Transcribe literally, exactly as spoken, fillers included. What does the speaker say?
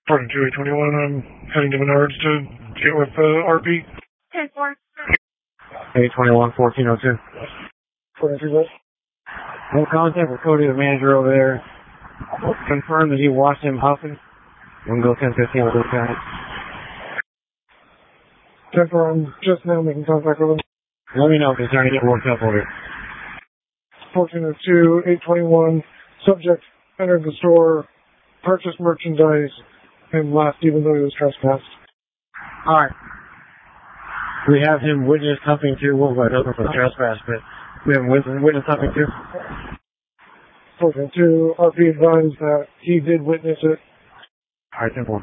forty-two eight twenty-one, I'm heading to Menards to get with uh, R P. ten four. eight twenty-one, fourteen oh two. forty-two West. No contact with Cody, the manager over there. Confirm that he watched him huffing. We can go ten fifteen with this guy. ten four, I'm just now making contact with him. Let me know if he's starting to get worked up over here. fourteen oh two, eight twenty-one, subject entered the store, purchased merchandise, and left even though he was trespassed. Alright. We have him witness something too. We'll go looking for the trespass, but we have him witness something too. fourteen oh two, R P advised that he did witness it. Alright, ten four.